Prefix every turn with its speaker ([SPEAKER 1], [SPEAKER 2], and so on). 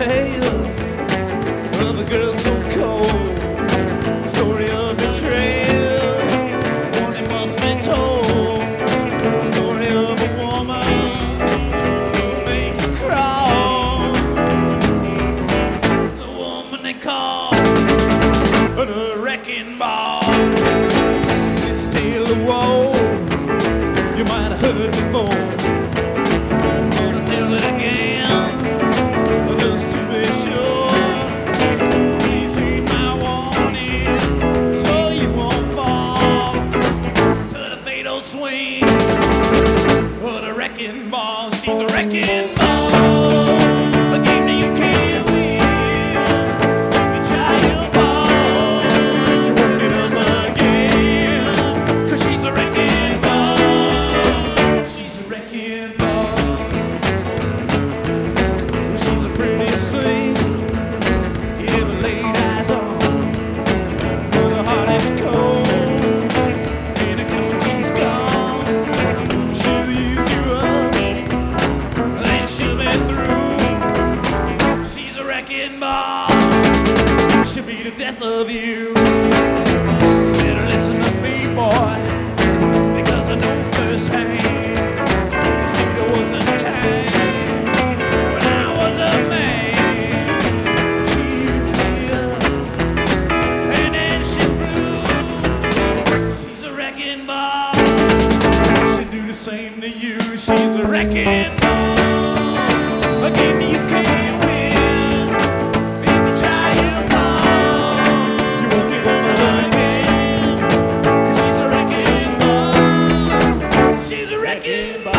[SPEAKER 1] tale of a girl so cold. Story of betrayal, one that must be told. Story of a woman who'll make you crawl. The woman they call a wrecking ball. This tale of woe you might have heard before. Gonna tell it again, just to be sure. Please heed my warning, so you won't fall to the fatal swing of the wrecking ball. She's a wrecking ball, a game that you can't win. You try your ball, you won't get up again. 'Cause she's a wrecking ball, she's a wrecking ball. She's the prettiest thing you ever laid eyes on. But her heart is cold, and the moment she's gone, she'll use you up, then she'll be through. She's a wrecking ball, she'll be the death of you. Better listen to me, boy, because I know firsthand. You see, there was a time when I was a man. She used me up, and then she flew. She's a wrecking ball, she'll do the same to you. She's a wrecking ball, a game that you can't win. Baby, try your ball, you won't get over again. 'Cause she's a wrecking ball, she's a wrecking ball.